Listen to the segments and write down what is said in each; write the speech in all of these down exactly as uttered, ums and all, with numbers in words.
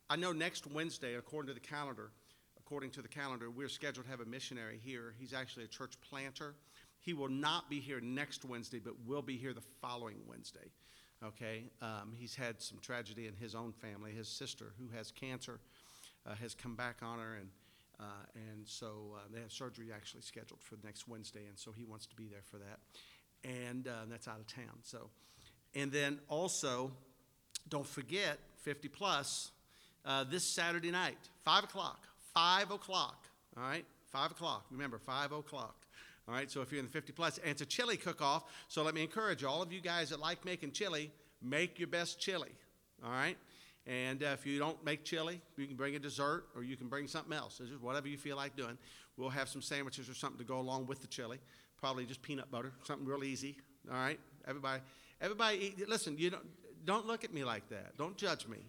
I know next Wednesday, according to the calendar, according to the calendar, we're scheduled to have a missionary here. He's actually a church planter. He will not be here next Wednesday, but will be here the following Wednesday. Okay? Um, he's had some tragedy in his own family. His sister, who has cancer, uh, has come back on her, and uh, and so uh, they have surgery actually scheduled for next Wednesday, and so he wants to be there for that. And uh, that's out of town. So, and then also, don't forget, fifty plus, uh, this Saturday night, five o'clock, five o'clock, all right? five o'clock, remember, five o'clock. All right, so if you're in the fifty plus, and it's a chili cook-off, so let me encourage all of you guys that like making chili, make your best chili, all right? And uh, if you don't make chili, you can bring a dessert or you can bring something else. It's just whatever you feel like doing. We'll have some sandwiches or something to go along with the chili, probably just peanut butter, something real easy, all right? Everybody, everybody, eat, listen, you don't, don't look at me like that. Don't judge me.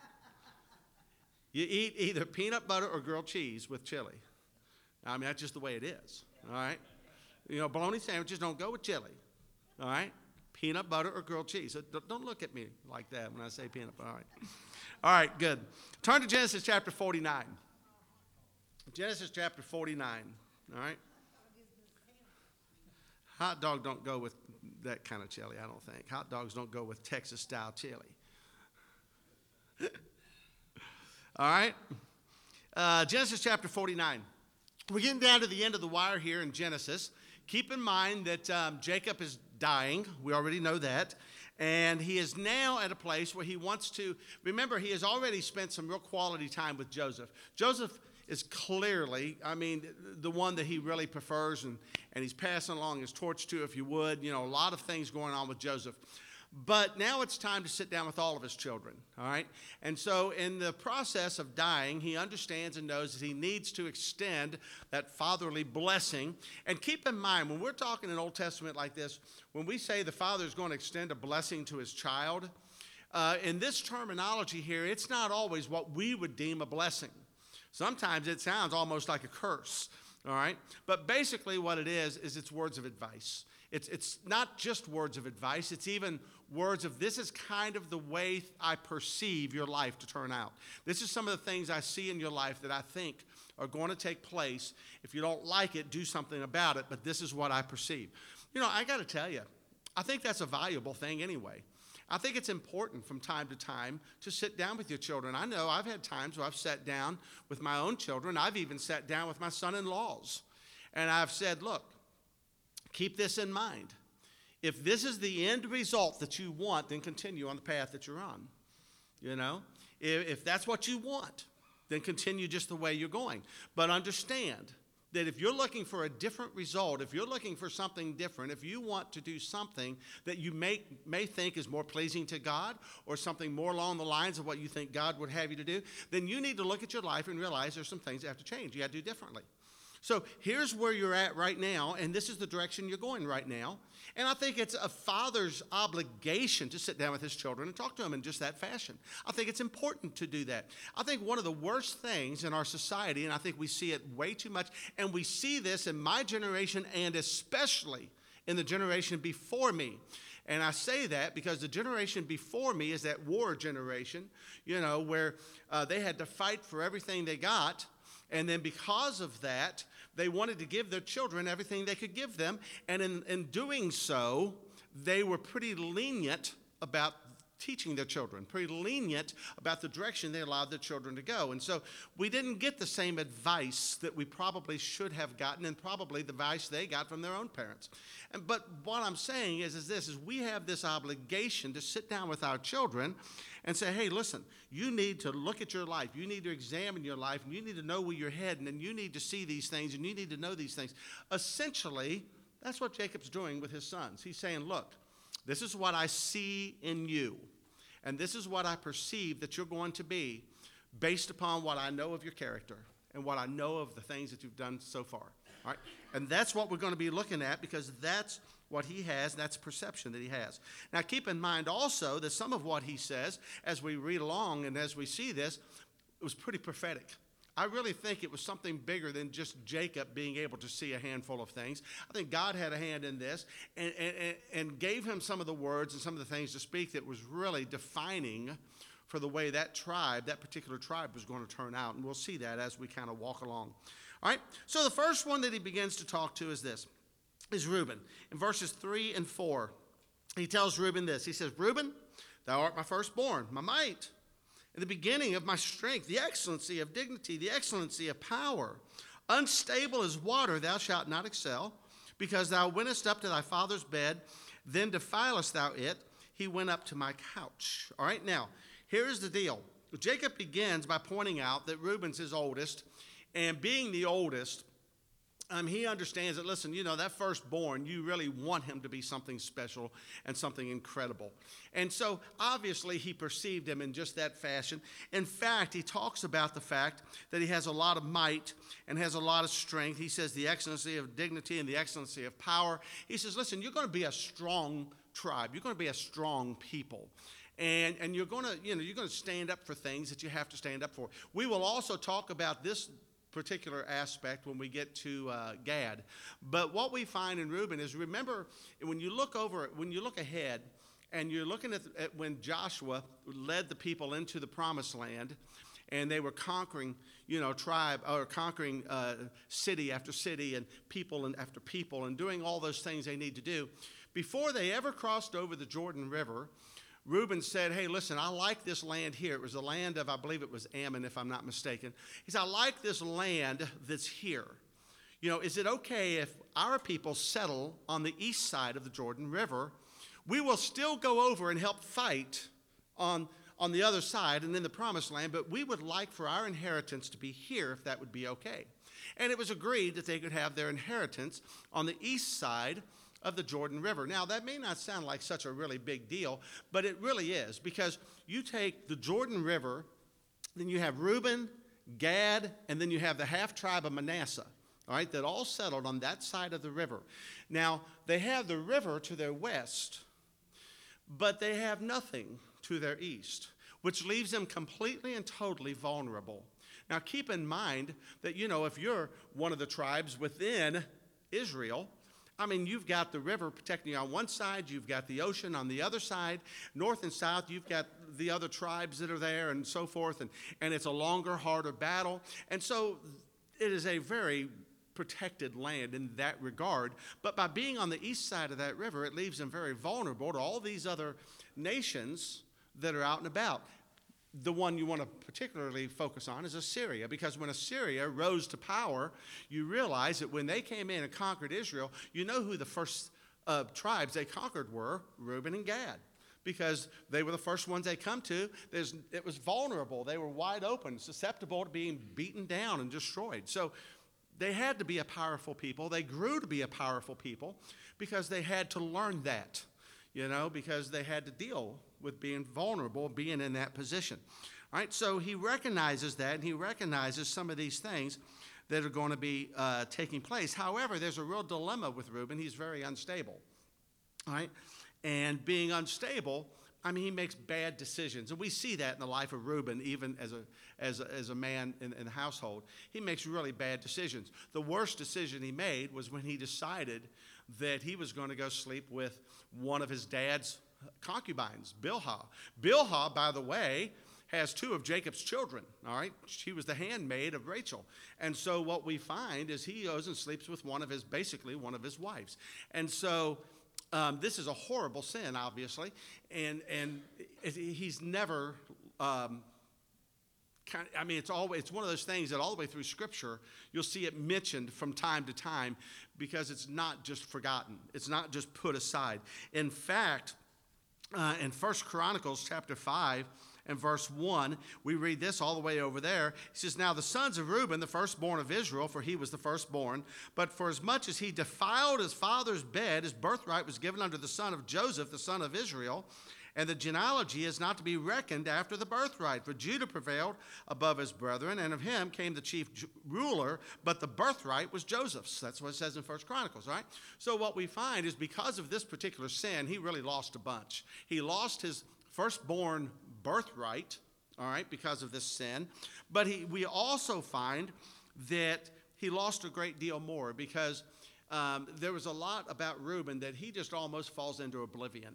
You eat either peanut butter or grilled cheese with chili. I mean, that's just the way it is, all right? You know, bologna sandwiches don't go with chili, all right? Peanut butter or grilled cheese. So don't look at me like that when I say peanut butter. All right, all right, good. Turn to Genesis chapter forty-nine. Genesis chapter forty-nine, all right? Hot dog don't go with that kind of chili, I don't think. Hot dogs don't go with Texas-style chili. All right? Uh, Genesis chapter forty-nine. We're getting down to the end of the wire here in Genesis. Keep in mind that um, Jacob is dying. We already know that. And he is now at a place where he wants to, remember, he has already spent some real quality time with Joseph. Joseph is clearly, I mean, the one that he really prefers, and, and he's passing along his torch to, if you would. You know, a lot of things going on with Joseph. But now it's time to sit down with all of his children, all right? And so in the process of dying, he understands and knows that he needs to extend that fatherly blessing. And keep in mind, when we're talking in Old Testament like this, when we say the father is going to extend a blessing to his child, uh, in this terminology here, it's not always what we would deem a blessing. Sometimes it sounds almost like a curse, all right? But basically what it is, is it's words of advice. It's, it's not just words of advice. It's even words of, this is kind of the way I perceive your life to turn out. This is some of the things I see in your life that I think are going to take place. If you don't like it, do something about it, but this is what I perceive. You know, I got to tell you, I think that's a valuable thing anyway. I think it's important from time to time to sit down with your children. I know I've had times where I've sat down with my own children. I've even sat down with my son-in-laws. And I've said, look, keep this in mind. If this is the end result that you want, then continue on the path that you're on. You know, if, if that's what you want, then continue just the way you're going. But understand that if you're looking for a different result, if you're looking for something different, if you want to do something that you may, may think is more pleasing to God or something more along the lines of what you think God would have you to do, then you need to look at your life and realize there's some things that have to change. You got to do differently. So here's where you're at right now, and this is the direction you're going right now. And I think it's a father's obligation to sit down with his children and talk to them in just that fashion. I think it's important to do that. I think one of the worst things in our society, and I think we see it way too much, and we see this in my generation and especially in the generation before me. And I say that because the generation before me is that war generation, you know, where uh, they had to fight for everything they got. And then because of that, they wanted to give their children everything they could give them. And in, in doing so, they were pretty lenient about teaching their children, pretty lenient about the direction they allowed their children to go. And so we didn't get the same advice that we probably should have gotten, and probably the advice they got from their own parents. And, but what I'm saying is, is this, is we have this obligation to sit down with our children and say, hey, listen, you need to look at your life. You need to examine your life, and you need to know where you're heading, and you need to see these things, and you need to know these things. Essentially, that's what Jacob's doing with his sons. He's saying, look, this is what I see in you, and this is what I perceive that you're going to be based upon what I know of your character and what I know of the things that you've done so far. All right? And that's what we're going to be looking at, because that's what he has, and that's perception that he has. Now, keep in mind also that some of what he says, as we read along and as we see this, it was pretty prophetic. I really think it was something bigger than just Jacob being able to see a handful of things. I think God had a hand in this and, and, and gave him some of the words and some of the things to speak that was really defining for the way that tribe, that particular tribe, was going to turn out. And we'll see that as we kind of walk along. All right, so the first one that he begins to talk to is this, is Reuben. In verses three and four, he tells Reuben this. He says, Reuben, thou art my firstborn, my might, and the beginning of my strength, the excellency of dignity, the excellency of power. Unstable as water thou shalt not excel, because thou wentest up to thy father's bed, then defilest thou it. He went up to my couch. All right, now, here's the deal. Jacob begins by pointing out that Reuben's his oldest, and being the oldest, um, he understands that, listen, you know, that firstborn, you really want him to be something special and something incredible. And so, obviously, he perceived him in just that fashion. In fact, he talks about the fact that he has a lot of might and has a lot of strength. He says the excellency of dignity and the excellency of power. He says, listen, you're going to be a strong tribe. You're going to be a strong people. And, and you're going to, you know, you're going to stand up for things that you have to stand up for. We will also talk about this particular aspect when we get to uh, Gad. But what we find in Reuben is, remember, when you look over, when you look ahead, and you're looking at, at when Joshua led the people into the promised land, and they were conquering, you know, tribe, or conquering uh, city after city, and people and after people, and doing all those things they need to do. Before they ever crossed over the Jordan River, Reuben said, hey, listen, I like this land here. It was the land of, I believe it was Ammon, if I'm not mistaken. He said, I like this land that's here. You know, is it okay if our people settle on the east side of the Jordan River? We will still go over and help fight on, on the other side and in the promised land, but we would like for our inheritance to be here, if that would be okay. And it was agreed that they could have their inheritance on the east side of the Jordan River. Now, that may not sound like such a really big deal, but it really is, because you take the Jordan River, then you have Reuben, Gad, and then you have the half tribe of Manasseh, all right, that all settled on that side of the river. Now, they have the river to their west, but they have nothing to their east, which leaves them completely and totally vulnerable. Now, keep in mind that, you know, if you're one of the tribes within Israel, I mean, you've got the river protecting you on one side, you've got the ocean on the other side, north and south, you've got the other tribes that are there and so forth, and, and it's a longer, harder battle. And so it is a very protected land in that regard. But by being on the east side of that river, it leaves them very vulnerable to all these other nations that are out and about. The one you want to particularly focus on is Assyria, because when Assyria rose to power, you realize that when they came in and conquered Israel, you know who the first uh, tribes they conquered were? Reuben and Gad, because they were the first ones they come to. There's, it was vulnerable. They were wide open, susceptible to being beaten down and destroyed. So they had to be a powerful people. They grew to be a powerful people because they had to learn that, you know, because they had to deal with being vulnerable, being in that position. All right, so he recognizes that, and he recognizes some of these things that are going to be uh, taking place. However, there's a real dilemma with Reuben. He's very unstable. All right, and being unstable, I mean, he makes bad decisions. And we see that in the life of Reuben, even as a, as a, as a man in, in the household. He makes really bad decisions. The worst decision he made was when he decided that he was going to go sleep with one of his dad's concubines, Bilhah. Bilhah, by the way, has two of Jacob's children, all right? She was the handmaid of Rachel. And so what we find is he goes and sleeps with one of his, basically one of his wives. And so um, this is a horrible sin, obviously, and, and it, he's never, um, kind of, I mean, it's always, it's one of those things that all the way through Scripture, you'll see it mentioned from time to time, because it's not just forgotten. It's not just put aside. In fact, Uh, in First Chronicles chapter five and verse one, we read this all the way over there. He says, now the sons of Reuben, the firstborn of Israel, for he was the firstborn, but for as much as he defiled his father's bed, his birthright was given unto the son of Joseph, the son of Israel, and the genealogy is not to be reckoned after the birthright. For Judah prevailed above his brethren, and of him came the chief ruler, but the birthright was Joseph's. That's what it says in First Chronicles, right? So what we find is because of this particular sin, he really lost a bunch. He lost his firstborn birthright, all right, because of this sin. But he, we also find that he lost a great deal more, because um, there was a lot about Reuben that he just almost falls into oblivion.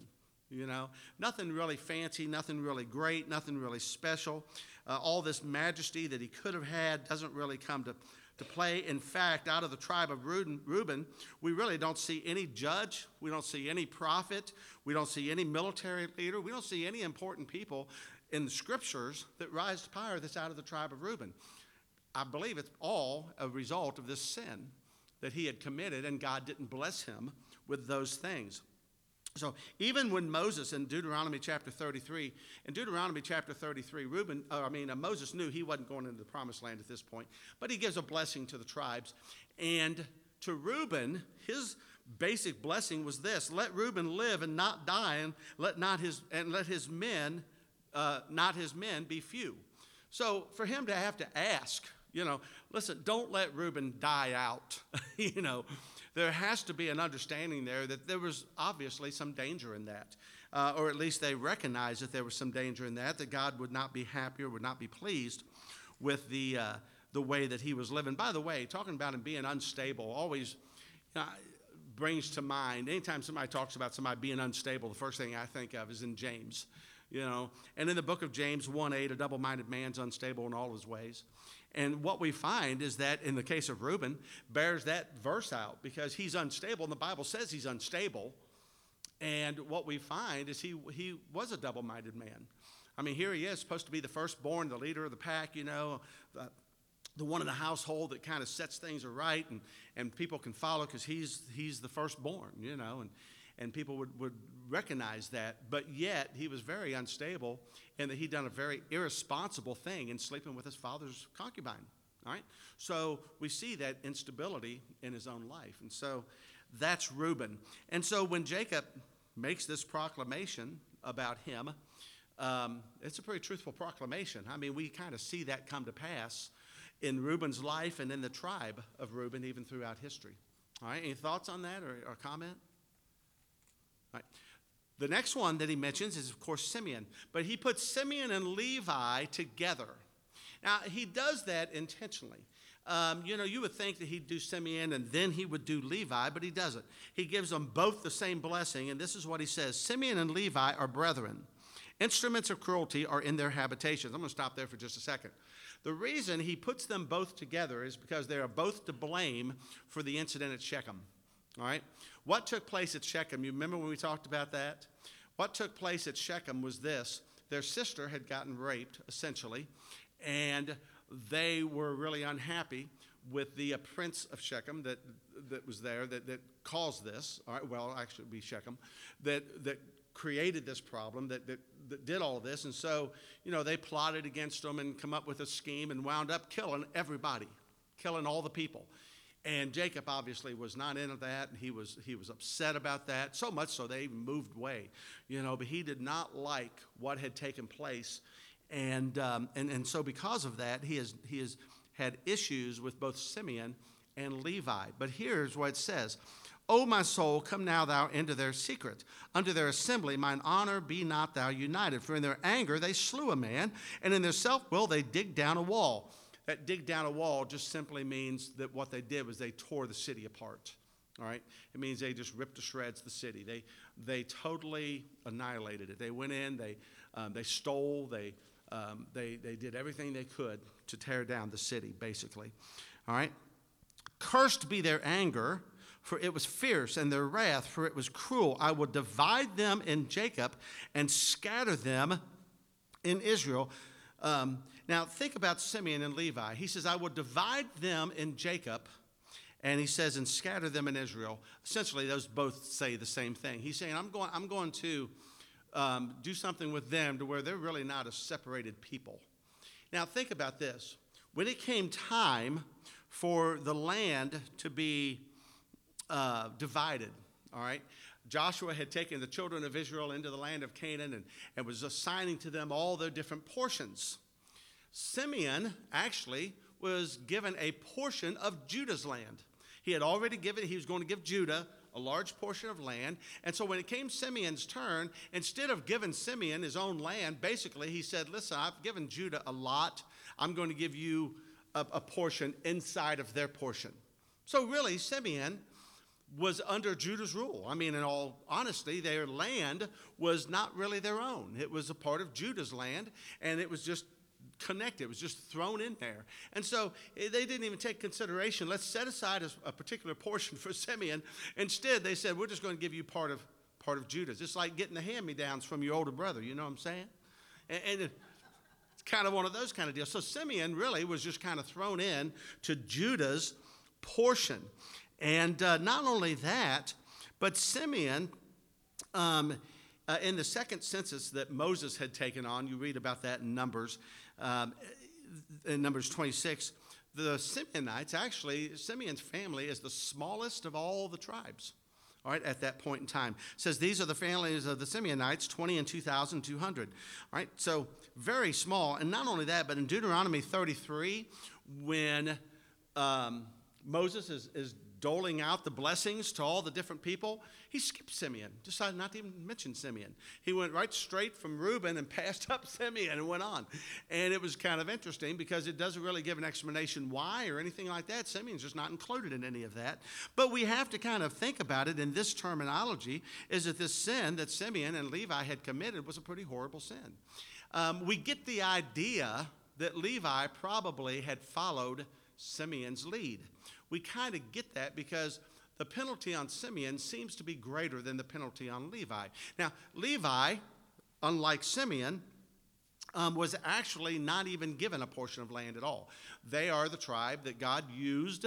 You know, nothing really fancy, nothing really great, nothing really special. Uh, all this majesty that he could have had doesn't really come to, to play. In fact, out of the tribe of Reuben, Reuben, we really don't see any judge. We don't see any prophet. We don't see any military leader. We don't see any important people in the scriptures that rise to power that's out of the tribe of Reuben. I believe it's all a result of this sin that he had committed, and God didn't bless him with those things. So even when Moses in Deuteronomy chapter thirty-three, in Deuteronomy chapter thirty-three, Reuben, uh, I mean uh, Moses knew he wasn't going into the promised land at this point, but he gives a blessing to the tribes. And to Reuben, his basic blessing was this: let Reuben live and not die, and let not his and let his men, uh, not his men, be few. So for him to have to ask, you know, listen, don't let Reuben die out, you know. There has to be an understanding there that there was obviously some danger in that, uh, or at least they recognized that there was some danger in that, that God would not be happy or would not be pleased with the uh, the way that he was living. By the way, talking about him being unstable always you know, brings to mind, anytime somebody talks about somebody being unstable, the first thing I think of is in James, you know. And in the book of James one eight, a double-minded man's unstable in all his ways. And what we find is that in the case of Reuben, bears that verse out because he's unstable, and the Bible says he's unstable. And what we find is he he was a double-minded man. I mean, here he is, supposed to be the firstborn, the leader of the pack, you know, the, the one in the household that kind of sets things right, and, and people can follow because he's he's the firstborn, you know, and, and people would, would recognize that. But yet, he was very unstable in that he'd done a very irresponsible thing in sleeping with his father's concubine, all right? So we see that instability in his own life. And so that's Reuben. And so when Jacob makes this proclamation about him, um, it's a pretty truthful proclamation. I mean, we kind of see that come to pass in Reuben's life and in the tribe of Reuben, even throughout history. All right, any thoughts on that or, or comment? All right. The next one that he mentions is, of course, Simeon. But he puts Simeon and Levi together. Now, he does that intentionally. Um, you know, you would think that he'd do Simeon and then he would do Levi, but he doesn't. He gives them both the same blessing, and this is what he says: Simeon and Levi are brethren. Instruments of cruelty are in their habitations. I'm going to stop there for just a second. The reason he puts them both together is because they are both to blame for the incident at Shechem. All right? What took place at Shechem? You remember when we talked about that? What took place at Shechem was this. Their sister had gotten raped, essentially, and they were really unhappy with the uh, prince of Shechem that that was there that, that caused this. All right, well, actually it would be Shechem, that, that created this problem, that, that, that did all this. And so, you know, they plotted against them and come up with a scheme and wound up killing everybody, killing all the people. And Jacob obviously was not into that, and he was he was upset about that, so much so they even moved away, you know. But he did not like what had taken place, and um, and and so because of that, he has he has had issues with both Simeon and Levi. But here's what it says: O my soul, come now thou into their secret. Unto their assembly mine honor be not thou united. For in their anger they slew a man, and in their self-will they dig down a wall. That dig down a wall just simply means that what they did was they tore the city apart, all right? It means they just ripped to shreds the city. They they totally annihilated it. They went in, they um, they stole, they, um, they, they did everything they could to tear down the city, basically, all right? Cursed be their anger, for it was fierce, and their wrath, for it was cruel. I will divide them in Jacob and scatter them in Israel. Um, now, think about Simeon and Levi. He says, I will divide them in Jacob, and he says, and scatter them in Israel. Essentially, those both say the same thing. He's saying, I'm going, I'm going to um, do something with them to where they're really not a separated people. Now, think about this. When it came time for the land to be uh, divided, all right, Joshua had taken the children of Israel into the land of Canaan and, and was assigning to them all their different portions. Simeon actually was given a portion of Judah's land. He had already given, he was going to give Judah a large portion of land. And so when it came Simeon's turn, instead of giving Simeon his own land, basically he said, listen, I've given Judah a lot. I'm going to give you a, a portion inside of their portion. So really, Simeon was under Judah's rule. I mean, in all honesty, their land was not really their own. It was a part of Judah's land, and it was just connected. It was just thrown in there. And so eh, they didn't even take consideration. Let's set aside a, a particular portion for Simeon. Instead, they said, we're just going to give you part of part of Judah's. It's like getting the hand-me-downs from your older brother. You know what I'm saying? And, and it, it's kind of one of those kind of deals. So Simeon really was just kind of thrown in to Judah's portion. And uh, not only that, but Simeon, um, uh, in the second census that Moses had taken on, you read about that in Numbers, um, in Numbers twenty-six, the Simeonites, actually, Simeon's family is the smallest of all the tribes. All right, at that point in time. It says these are the families of the Simeonites, twenty and two thousand two hundred. All right, so very small. And not only that, but in Deuteronomy thirty-three, when um, Moses is, is doling out the blessings to all the different people, he skipped Simeon, decided not to even mention Simeon. He went right straight from Reuben and passed up Simeon and went on. And it was kind of interesting because it doesn't really give an explanation why or anything like that. Simeon's just not included in any of that. But we have to kind of think about it in this terminology, is that this sin that Simeon and Levi had committed was a pretty horrible sin. Um, we get the idea that Levi probably had followed Simeon's lead. We kind of get that because the penalty on Simeon seems to be greater than the penalty on Levi. Now, Levi, unlike Simeon, um, was actually not even given a portion of land at all. They are the tribe that God used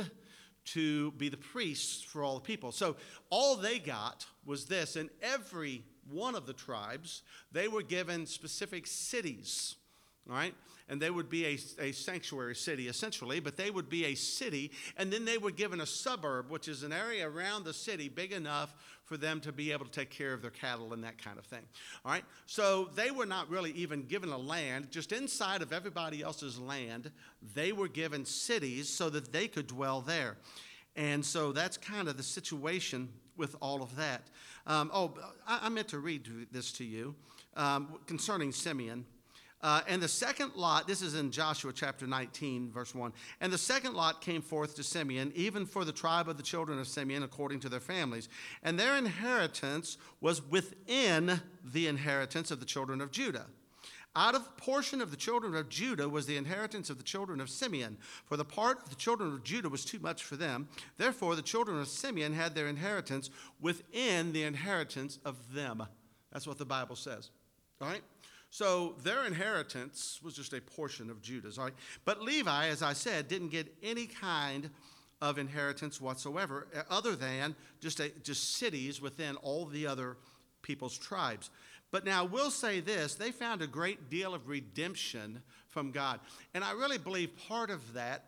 to be the priests for all the people. So all they got was this. In every one of the tribes, they were given specific cities, all right? And they would be a, a sanctuary city, essentially, but they would be a city, and then they were given a suburb, which is an area around the city big enough for them to be able to take care of their cattle and that kind of thing. All right? So they were not really even given a land. Just inside of everybody else's land, they were given cities so that they could dwell there. And so that's kind of the situation with all of that. Um, oh, I, I meant to read this to you um, concerning Simeon. Uh, and the second lot, this is in Joshua chapter nineteen, verse one. And the second lot came forth to Simeon, even for the tribe of the children of Simeon, according to their families. And their inheritance was within the inheritance of the children of Judah. Out of the portion of the children of Judah was the inheritance of the children of Simeon. For the part of the children of Judah was too much for them. Therefore, the children of Simeon had their inheritance within the inheritance of them. That's what the Bible says. All right? So their inheritance was just a portion of Judah's. All right? But Levi, as I said, didn't get any kind of inheritance whatsoever, other than just, a, just cities within all the other people's tribes. But now we'll say this, they found a great deal of redemption from God. And I really believe part of that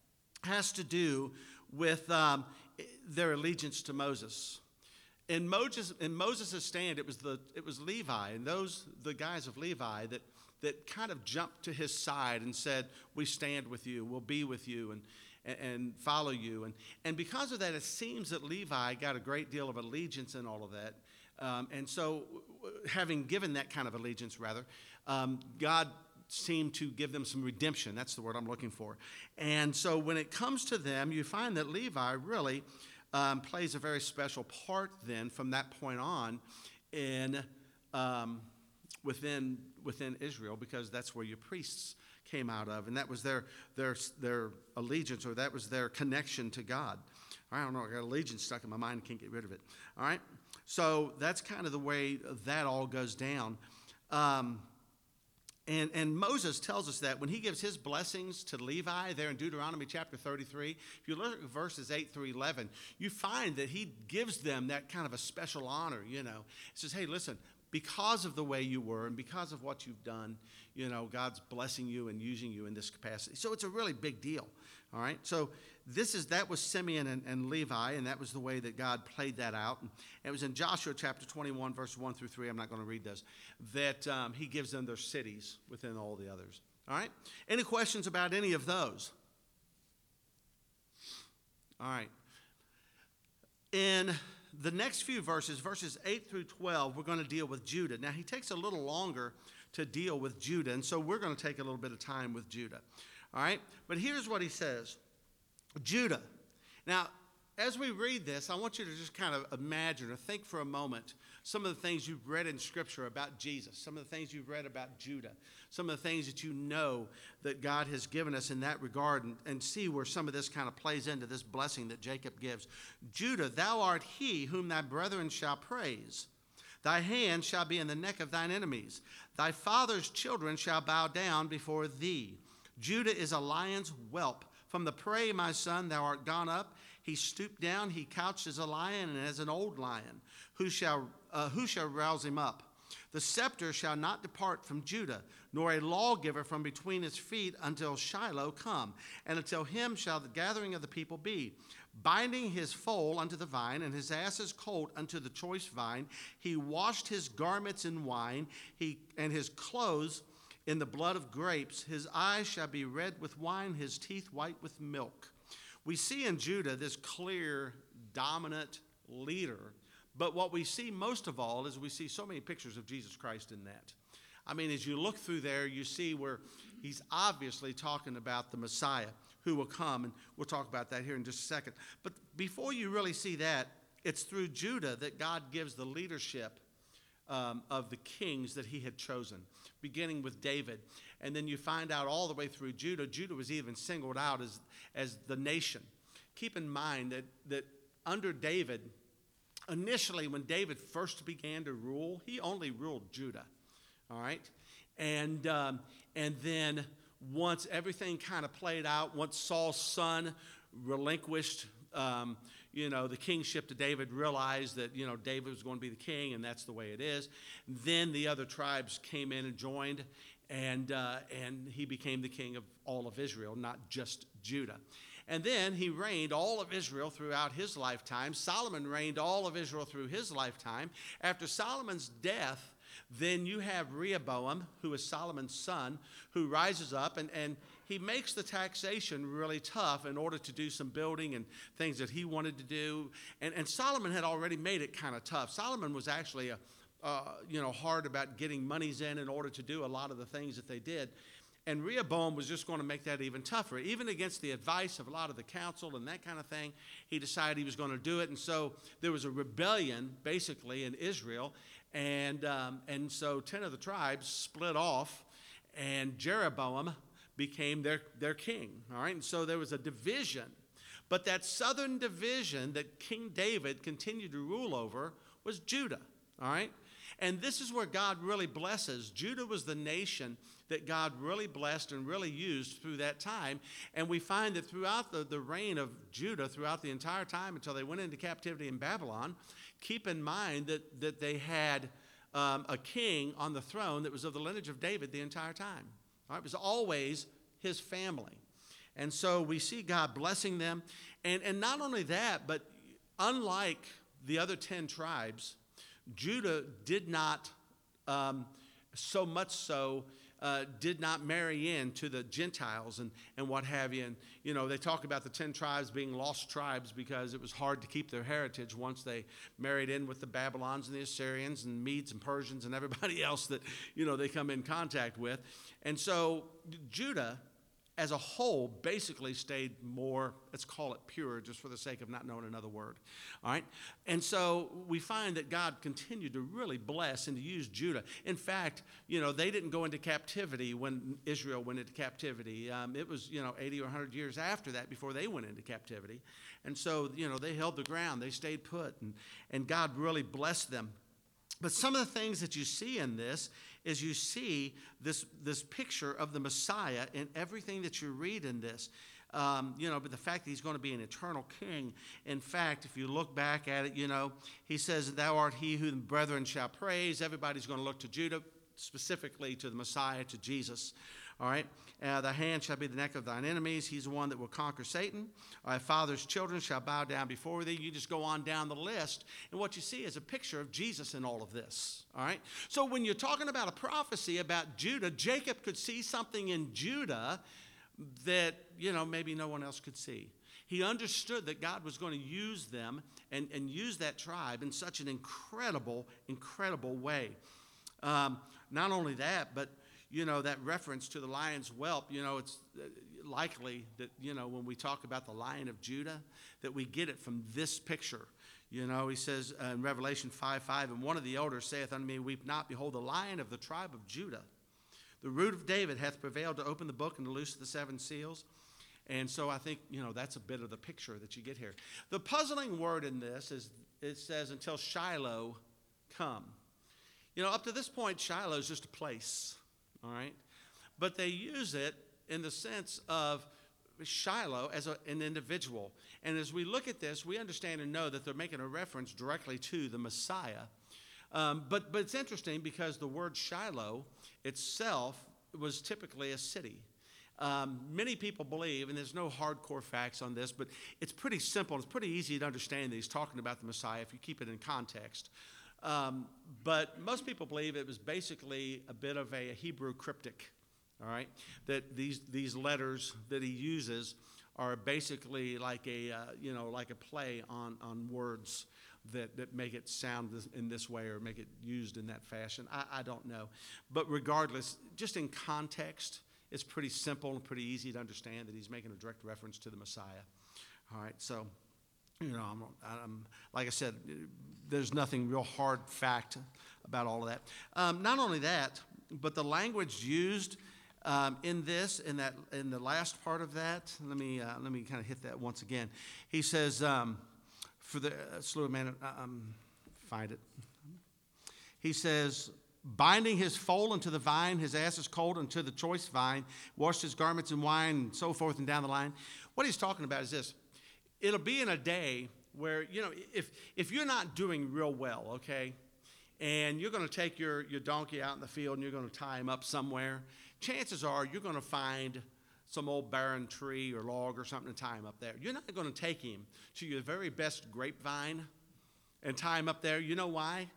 has to do with um, their allegiance to Moses. In Moses, in Moses' stand, it was the it was Levi, and those the guys of Levi that that kind of jumped to his side and said, "We stand with you, we'll be with you, and and, and follow you." And and because of that, it seems that Levi got a great deal of allegiance in all of that. Um, and so, having given that kind of allegiance, rather, um, God seemed to give them some redemption. That's the word I'm looking for. And so, when it comes to them, you find that Levi really Um, plays a very special part then from that point on in um, within within Israel, because that's where your priests came out of, and that was their their their allegiance, or that was their connection to God. I don't know, I got allegiance stuck in my mind, can't get rid of it. All right, so that's kind of the way that all goes down. Um, And, and Moses tells us that when he gives his blessings to Levi there in Deuteronomy chapter thirty-three, if you look at verses eight through eleven, you find that he gives them that kind of a special honor, you know. He says, hey, listen, because of the way you were and because of what you've done, you know, God's blessing you and using you in this capacity. So it's a really big deal, all right? So this is that was Simeon and, and Levi, and that was the way that God played that out. And it was in Joshua chapter twenty-one, verse one through three. I'm not going to read those. That um, he gives them their cities within all the others. All right? Any questions about any of those? All right. In the next few verses, verses eight through twelve, we're going to deal with Judah. Now, he takes a little longer to deal with Judah, and so we're going to take a little bit of time with Judah. All right? But here's what he says. Judah. Now, as we read this, I want you to just kind of imagine or think for a moment some of the things you've read in Scripture about Jesus, some of the things you've read about Judah, some of the things that you know that God has given us in that regard, and, and see where some of this kind of plays into this blessing that Jacob gives. Judah, thou art he whom thy brethren shall praise. Thy hand shall be in the neck of thine enemies. Thy father's children shall bow down before thee. Judah is a lion's whelp. From the prey, my son, thou art gone up. He stooped down, he couched as a lion and as an old lion. Who shall, uh, who shall rouse him up? The scepter shall not depart from Judah, nor a lawgiver from between his feet until Shiloh come, and until him shall the gathering of the people be. Binding his foal unto the vine, and his ass's colt unto the choice vine, he washed his garments in wine, he and his clothes in the blood of grapes. His eyes shall be red with wine, his teeth white with milk. We see in Judah this clear, dominant leader, but what we see most of all is we see so many pictures of Jesus Christ in that. I mean, as you look through there, you see where he's obviously talking about the Messiah who will come, and we'll talk about that here in just a second. But before you really see that, it's through Judah that God gives the leadership um, of the kings that he had chosen, beginning with David. And then you find out all the way through Judah, Judah was even singled out as, as the nation. Keep in mind that, that under David, initially when David first began to rule, he only ruled Judah, all right? And, um, and then once everything kind of played out, once Saul's son relinquished um, you know, the kingship to David, realized that, you know, David was going to be the king, and that's the way it is. Then the other tribes came in and joined, and, uh, and he became the king of all of Israel, not just Judah. And then he reigned all of Israel throughout his lifetime. Solomon reigned all of Israel through his lifetime. After Solomon's death, then you have Rehoboam, who is Solomon's son, who rises up, and, and he makes the taxation really tough in order to do some building and things that he wanted to do. And, and Solomon had already made it kind of tough. Solomon was actually a, uh, you know, hard about getting monies in in order to do a lot of the things that they did. And Rehoboam was just going to make that even tougher. Even against the advice of a lot of the council and that kind of thing, he decided he was going to do it. And so there was a rebellion, basically, in Israel. And, um, and so ten of the tribes split off, and Jeroboam became their, their king. All right? And so there was a division. But that southern division that King David continued to rule over was Judah. All right? And this is where God really blesses. Judah was the nation that God really blessed and really used through that time. And we find that throughout the, the reign of Judah, throughout the entire time until they went into captivity in Babylon, keep in mind that, that they had um, a king on the throne that was of the lineage of David the entire time. All right? It was always his family. And so we see God blessing them. And, and not only that, but unlike the other ten tribes, Judah did not, um, so much so, uh, did not marry in to the Gentiles and, and what have you. And, you know, they talk about the ten tribes being lost tribes because it was hard to keep their heritage once they married in with the Babylons and the Assyrians and Medes and Persians and everybody else that, you know, they come in contact with. And so Judah, as a whole, basically stayed more, let's call it pure, just for the sake of not knowing another word. All right? And so we find that God continued to really bless and to use Judah. In fact, you know, they didn't go into captivity when Israel went into captivity. Um, it was, you know, eighty or one hundred years after that before they went into captivity. And so, you know, they held the ground. They stayed put, and, and God really blessed them. But some of the things that you see in this is you see this, this picture of the Messiah in everything that you read in this. Um, you know, but the fact that he's going to be an eternal king. In fact, if you look back at it, you know, he says, thou art he whom the brethren shall praise. Everybody's going to look to Judah, specifically to the Messiah, to Jesus. All right? Uh, the hand shall be the neck of thine enemies. He's the one that will conquer Satan. Thy father's children shall bow down before thee. You just go on down the list, and what you see is a picture of Jesus in all of this. All right? So when you're talking about a prophecy about Judah, Jacob could see something in Judah that, you know, maybe no one else could see. He understood that God was going to use them and, and use that tribe in such an incredible, incredible way. Um, not only that, but you know, that reference to the lion's whelp, you know, it's likely that, you know, when we talk about the Lion of Judah, that we get it from this picture. You know, he says uh, in Revelation five five, and one of the elders saith unto me, weep not, behold, the Lion of the tribe of Judah, the root of David, hath prevailed to open the book and to loose the seven seals. And so I think, you know, that's a bit of the picture that you get here. The puzzling word in this is, it says, until Shiloh come. You know, up to this point, Shiloh is just a place, all right? But they use it in the sense of Shiloh as a, an individual. And as we look at this, we understand and know that they're making a reference directly to the Messiah. Um, but, but it's interesting because the word Shiloh itself was typically a city. Um, many people believe, and there's no hardcore facts on this, but it's pretty simple. It's pretty easy to understand that he's talking about the Messiah if you keep it in context. Um, but most people believe it was basically a bit of a Hebrew cryptic, all right? That these these letters that he uses are basically like a uh, you know like a play on on words that that make it sound this, in this way or make it used in that fashion. I, I don't know, but regardless, just in context, it's pretty simple and pretty easy to understand that he's making a direct reference to the Messiah. All right, so, you know, I'm, I'm, like I said, there's nothing real hard fact about all of that. Um, not only that, but the language used um, in this, in that, in the last part of that. Let me uh, let me kind of hit that once again. He says, um, for the uh, slew of man, uh, um, find it. He says, binding his foal unto the vine, his ass's colt unto the choice vine, washed his garments in wine, and so forth and down the line. What he's talking about is this. It'll be in a day where, you know, if if you're not doing real well, okay, and you're going to take your, your donkey out in the field and you're going to tie him up somewhere, chances are you're going to find some old barren tree or log or something to tie him up there. You're not going to take him to your very best grapevine and tie him up there. You know why?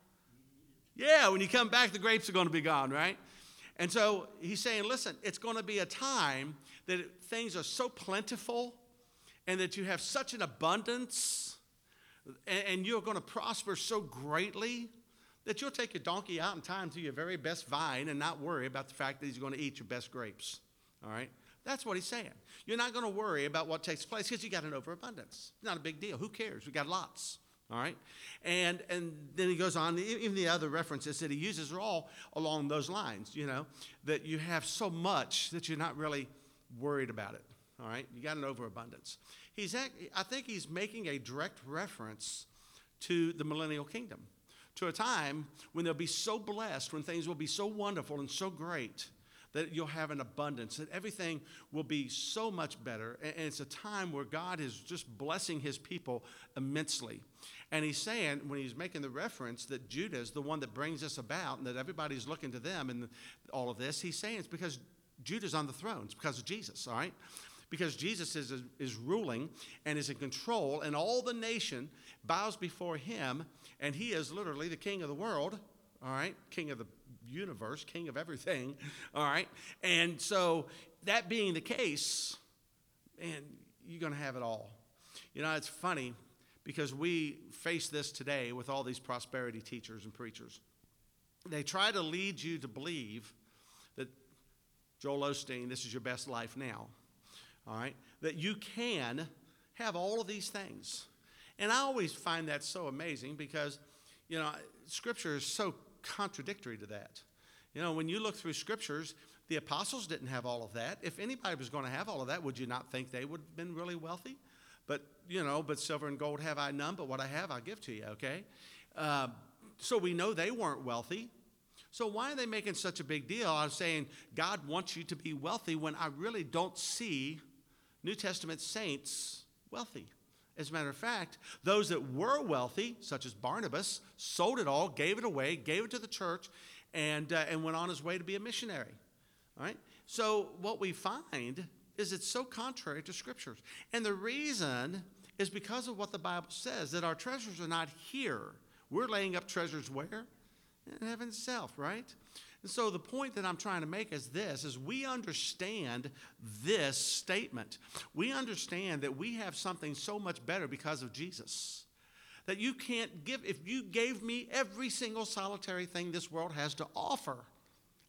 Yeah, when you come back, the grapes are going to be gone, right? And so he's saying, listen, it's going to be a time that things are so plentiful and that you have such an abundance and, and you're going to prosper so greatly that you'll take your donkey out and tie him to your very best vine and not worry about the fact that he's going to eat your best grapes, all right? That's what he's saying. You're not going to worry about what takes place because you got an overabundance. Not a big deal. Who cares? We got lots. All right? And and then he goes on, even the other references that he uses are all along those lines, you know, that you have so much that you're not really worried about it. All right? You got an overabundance. He's, I think he's making a direct reference to the millennial kingdom, to a time when they'll be so blessed, when things will be so wonderful and so great that you'll have an abundance, that everything will be so much better. And it's a time where God is just blessing his people immensely. And he's saying, when he's making the reference that Judah is the one that brings this about and that everybody's looking to them and all of this, he's saying it's because Judah's on the throne. It's because of Jesus, all right? Because Jesus is, is ruling and is in control, and all the nation bows before him, and he is literally the king of the world, all right? King of the universe, king of everything, all right? And so that being the case, man, you're going to have it all. You know, it's funny because we face this today with all these prosperity teachers and preachers. They try to lead you to believe that, Joel Osteen, this is your best life now, all right? That you can have all of these things. And I always find that so amazing because, you know, Scripture is so contradictory to that. You know, when you look through Scriptures, the apostles didn't have all of that. If anybody was going to have all of that, would you not think they would have been really wealthy? But, you know, but silver and gold have I none, but what I have I give to you, okay? Uh, so we know they weren't wealthy. So why are they making such a big deal out of saying God wants you to be wealthy when I really don't see New Testament saints wealthy? As a matter of fact, those that were wealthy, such as Barnabas, sold it all, gave it away, gave it to the church, and, uh, and went on his way to be a missionary. All right? So what we find is it's so contrary to Scriptures. And the reason is because of what the Bible says, that our treasures are not here. We're laying up treasures where? In heaven itself, right? And so the point that I'm trying to make is this, is we understand this statement. We understand that we have something so much better because of Jesus. That you can't give, if you gave me every single solitary thing this world has to offer,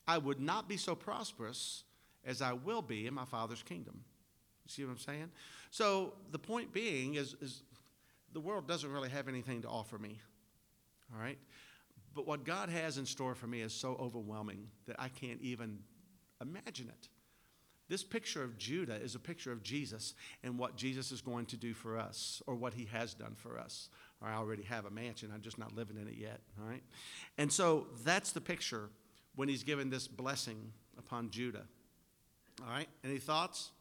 I would not be so prosperous as I will be in my Father's kingdom. You see what I'm saying? So the point being is, is the world doesn't really have anything to offer me, all right? But what God has in store for me is so overwhelming that I can't even imagine it. This picture of Judah is a picture of Jesus and what Jesus is going to do for us, or what he has done for us. Or I already have a mansion, I'm just not living in it yet, all right? And so that's the picture when he's given this blessing upon Judah. All right, any thoughts?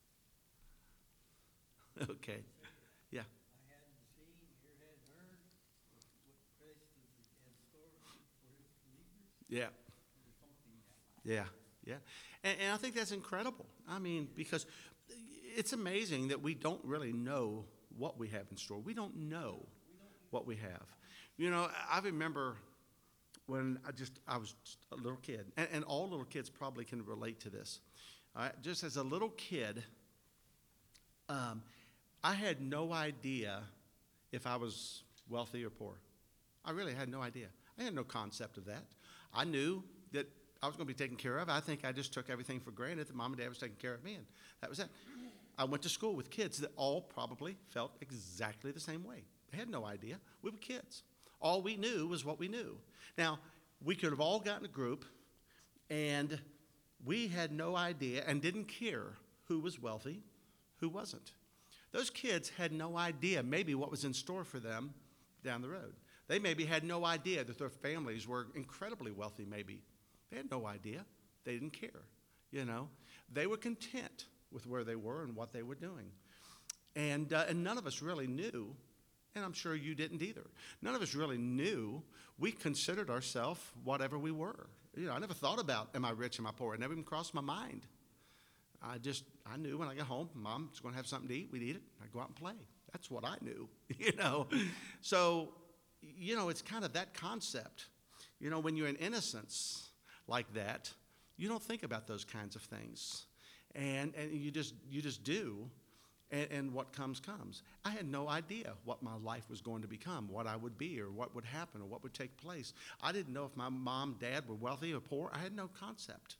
Okay, yeah. I hadn't seen, ear hadn't heard what Christ is in store for his believers. Yeah. Yeah, yeah. And, and I think that's incredible. I mean, because it's amazing that we don't really know what we have in store. We don't know what we have. You know, I remember when I just, I was just a little kid, and, and all little kids probably can relate to this. All right, just as a little kid, um, I had no idea if I was wealthy or poor. I really had no idea. I had no concept of that. I knew that I was going to be taken care of. I think I just took everything for granted that mom and dad was taking care of me, and that was it. I went to school with kids that all probably felt exactly the same way. They had no idea. We were kids. All we knew was what we knew. Now, we could have all gotten a group, and we had no idea and didn't care who was wealthy, who wasn't. Those kids had no idea maybe what was in store for them down the road. They maybe had no idea that their families were incredibly wealthy maybe. They had no idea. They didn't care, you know. They were content with where they were and what they were doing. And, uh, and none of us really knew, and I'm sure you didn't either. None of us really knew. We considered ourselves whatever we were. You know, I never thought about, am I rich, am I poor? It never even crossed my mind. I just, I knew when I got home, Mom's going to have something to eat. We'd eat it. I'd go out and play. That's what I knew, you know. So, you know, it's kind of that concept. You know, when you're in innocence like that, you don't think about those kinds of things. And and you just you just do, and, and what comes, comes. I had no idea what my life was going to become, what I would be, or what would happen, or what would take place. I didn't know if my mom, dad were wealthy or poor. I had no concept.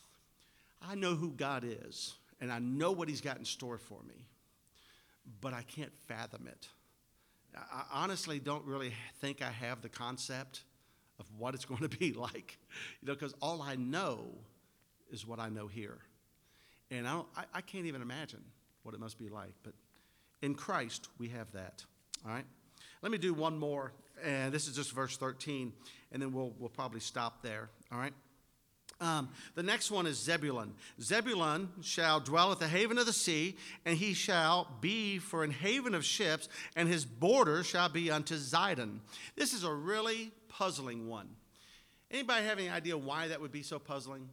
I know who God is, and I know what he's got in store for me, but I can't fathom it. I honestly don't really think I have the concept of what it's going to be like, you know, because all I know is what I know here. And I, don't, I, I can't even imagine what it must be like. But in Christ, we have that. All right? Let me do one more. And this is just verse thirteen. And then we'll, we'll probably stop there. All right? Um, the next one is Zebulun. Zebulun shall dwell at the haven of the sea, and he shall be for an haven of ships, and his border shall be unto Zidon. This is a really puzzling one. Anybody have any idea why that would be so puzzling?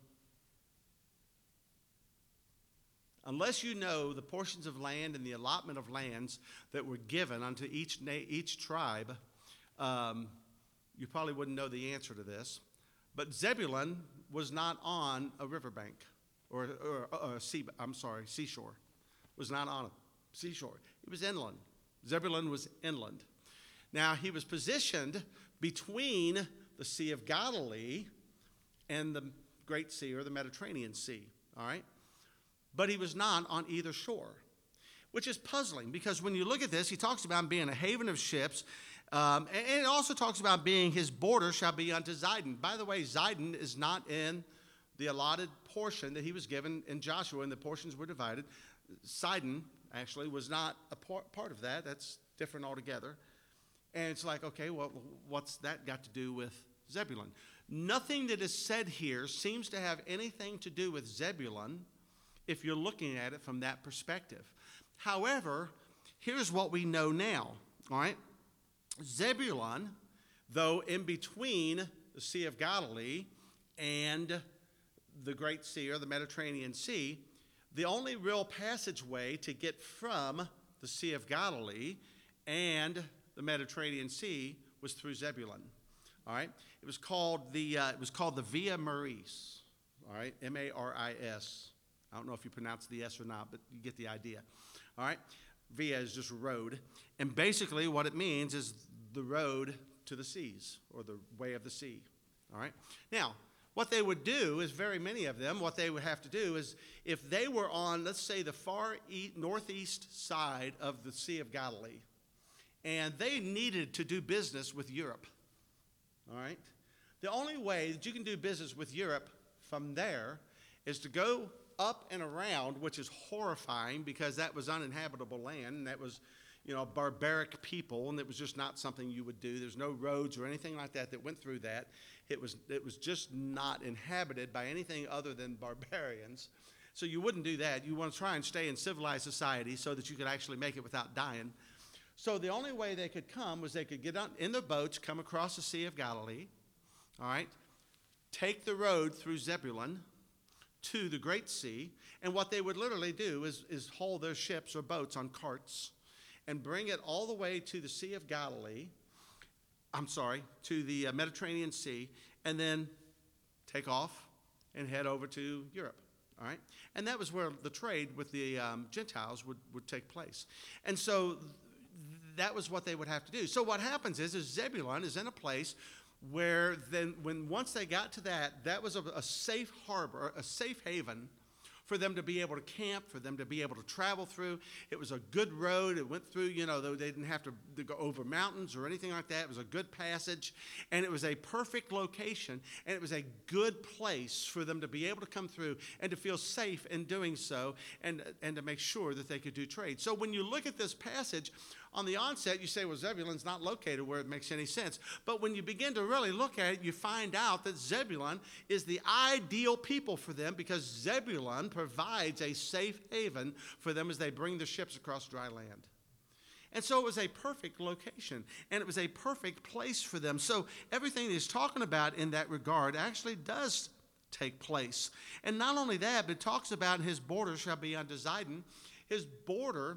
Unless you know the portions of land and the allotment of lands that were given unto each na- each tribe, um, you probably wouldn't know the answer to this. But Zebulun was not on a riverbank or, or, or a sea, I'm sorry, seashore. Was not on a seashore. It was inland. Zebulun was inland. Now, he was positioned between the Sea of Galilee and the Great Sea, or the Mediterranean Sea, all right? But he was not on either shore, which is puzzling, because when you look at this, he talks about being a haven of ships, um, and, and it also talks about being his border shall be unto Zidon. By the way, Zidon is not in the allotted portion that he was given in Joshua, and the portions were divided. Sidon, actually, was not a par- part of that. That's different altogether. And it's like, okay, well, what's that got to do with Zebulun? Nothing that is said here seems to have anything to do with Zebulun if you're looking at it from that perspective. However, here's what we know now, all right? Zebulun, though in between the Sea of Galilee and the Great Sea, or the Mediterranean Sea, the only real passageway to get from the Sea of Galilee and the Mediterranean Sea was through Zebulun. All right, it was called the uh, it was called the Via Maris. All right, M A R I S. I don't know if you pronounce the S or not, but you get the idea. All right, Via is just road, and basically what it means is the road to the seas, or the way of the sea. All right. Now, What they would do is, very many of them, what they would have to do is, if they were on, let's say, the far east, northeast side of the Sea of Galilee, and they needed to do business with Europe, all right? The only way that you can do business with Europe from there is to go up and around, which is horrifying because that was uninhabitable land, and that was, you know, barbaric people, and it was just not something you would do. There's no roads or anything like that that went through that. It was, it was just not inhabited by anything other than barbarians. So you wouldn't do that. You want to try and stay in civilized society so that you could actually make it without dying. So the only way they could come was they could get on in their boats, come across the Sea of Galilee, all right, take the road through Zebulun to the Great Sea, and what they would literally do is, is haul their ships or boats on carts and bring it all the way to the Sea of Galilee, I'm sorry, to the uh, Mediterranean Sea, and then take off and head over to Europe, all right? And that was where the trade with the um, Gentiles would, would take place. And so th- that was what they would have to do. So what happens is, is Zebulun is in a place where then when once they got to that, that was a, a safe harbor, a safe haven for them to be able to camp, for them to be able to travel through. It was a good road. It went through, you know, they didn't have to, to go over mountains or anything like that. It was a good passage, and it was a perfect location, and it was a good place for them to be able to come through and to feel safe in doing so, and, and to make sure that they could do trade. So when you look at this passage, on the onset, you say, well, Zebulun's not located where it makes any sense. But when you begin to really look at it, you find out that Zebulun is the ideal people for them, because Zebulun provides a safe haven for them as they bring their ships across dry land. And so it was a perfect location, and it was a perfect place for them. So everything he's talking about in that regard actually does take place. And not only that, but it talks about his border shall be unto Zidon. His border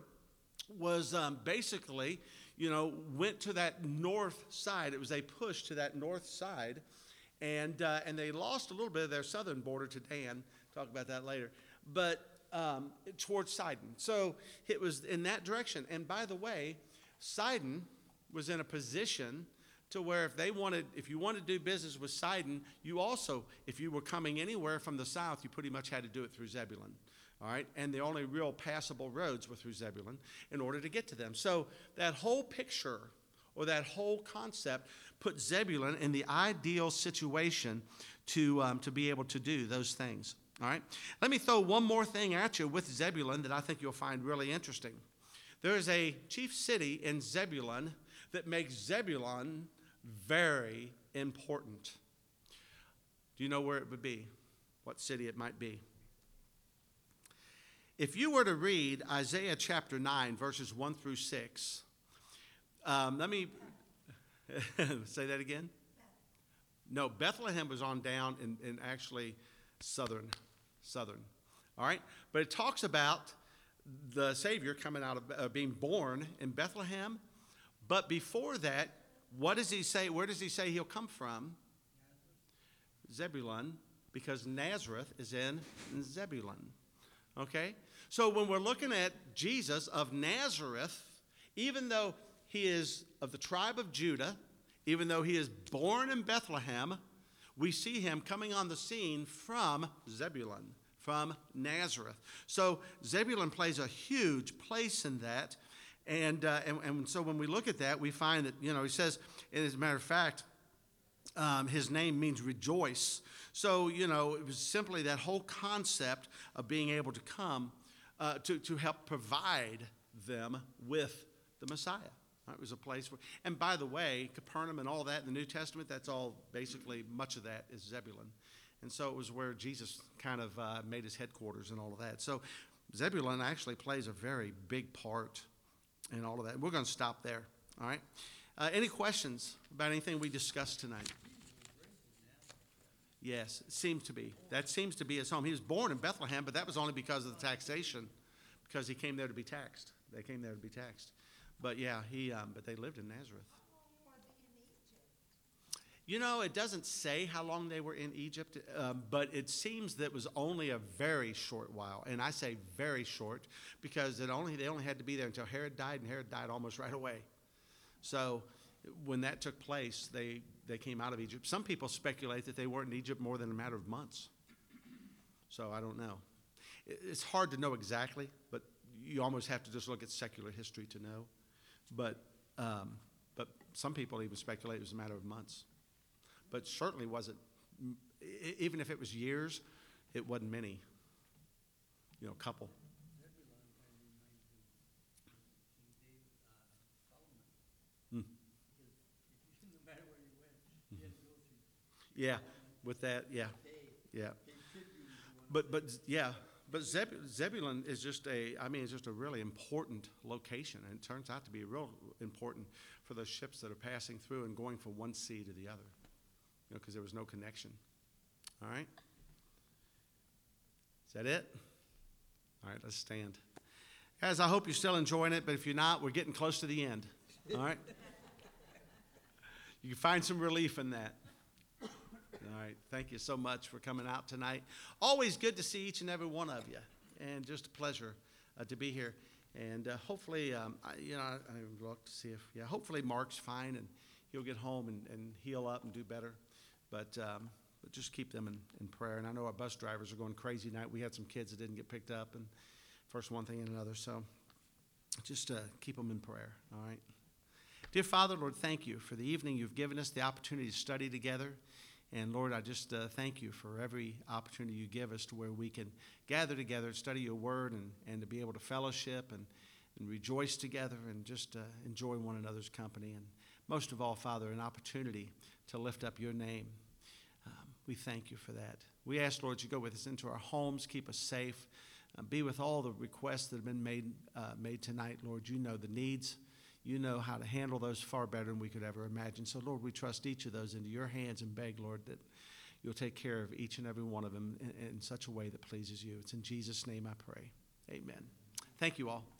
was um, basically, you know, went to that north side. It was a push to that north side, and uh, and they lost a little bit of their southern border to Dan. Talk about that later. But um, towards Sidon. So it was in that direction. And by the way, Sidon was in a position to where if they wanted, if you wanted to do business with Sidon, you also, if you were coming anywhere from the south, you pretty much had to do it through Zebulun. All right, and the only real passable roads were through Zebulun in order to get to them. So that whole picture or that whole concept put Zebulun in the ideal situation to, um, to be able to do those things. All right, let me throw one more thing at you with Zebulun that I think you'll find really interesting. There is a chief city in Zebulun that makes Zebulun very important. Do you know where it would be? What city it might be? If you were to read Isaiah chapter nine, verses one through six, um, let me say that again. No, Bethlehem was on down in, in actually southern, southern. All right, but it talks about the Savior coming out of uh, being born in Bethlehem. But before that, what does he say? Where does he say he'll come from? Zebulun, because Nazareth is in Zebulun. Okay? So when we're looking at Jesus of Nazareth, even though he is of the tribe of Judah, even though he is born in Bethlehem, we see him coming on the scene from Zebulun, from Nazareth. So Zebulun plays a huge place in that. And, uh, and, and so when we look at that, we find that, you know, he says, and as a matter of fact, Um, his name means rejoice. So, you know, it was simply that whole concept of being able to come uh, to, to help provide them with the Messiah. Right? It was a place where, and by the way, Capernaum and all that in the New Testament, that's all basically, much of that is Zebulun. And so it was where Jesus kind of uh, made his headquarters and all of that. So Zebulun actually plays a very big part in all of that. We're going to stop there, all right? Uh, any questions about anything we discussed tonight? Yes, it seems to be. That seems to be his home. He was born in Bethlehem, but that was only because of the taxation, because he came there to be taxed. They came there to be taxed. But yeah, he. Um, but they lived in Nazareth. You know, it doesn't say how long they were in Egypt, um, but it seems that it was only a very short while. And I say very short because it only they only had to be there until Herod died, and Herod died almost right away. So when that took place, they they came out of Egypt. Some people speculate that they weren't in Egypt more than a matter of months. So I don't know. It- It's hard to know exactly, but you almost have to just look at secular history to know. But, um, but some people even speculate it was a matter of months. But certainly wasn't, e- e- even if it was years, it wasn't many. You know, a couple. Zebulon kind of reminds me of King David, uh, Solomon. Hmm. Because if you, no matter where you went, you had to go through Yeah, with that, yeah, day. yeah. They tribute to one. But, but, yeah, but Zeb- Zebulun is just a, I mean, it's just a really important location. And it turns out to be real important for those ships that are passing through and going from one sea to the other. You know, because there was no connection. All right? Is that it? All right, let's stand. Guys, I hope you're still enjoying it, but if you're not, we're getting close to the end. All right? You can find some relief in that. All right, thank you so much for coming out tonight. Always good to see each and every one of you, and just a pleasure uh, to be here. And uh, hopefully, um, I, you know, I, I look to see if, yeah, hopefully Mark's fine and he'll get home and, and heal up and do better. But, um, but just keep them in, in prayer. And I know our bus drivers are going crazy tonight. We had some kids that didn't get picked up, and first one thing and another. So just uh, keep them in prayer, all right? Dear Father, Lord, thank you for the evening you've given us, the opportunity to study together. And Lord, I just uh, thank you for every opportunity you give us to where we can gather together and study your word and, and to be able to fellowship and, and rejoice together and just uh, enjoy one another's company. And most of all, Father, an opportunity to lift up your name. Um, we thank you for that. We ask, Lord, you go with us into our homes, keep us safe, uh, be with all the requests that have been made, uh, made tonight. Lord, you know the needs. You know how to handle those far better than we could ever imagine. So, Lord, we trust each of those into your hands and beg, Lord, that you'll take care of each and every one of them in, in such a way that pleases you. It's in Jesus' name I pray. Amen. Thank you all.